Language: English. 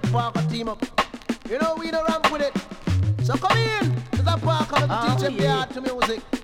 Parker team up. You know we don't ramp with it. So come in, there's a Parker to teach him the art to music.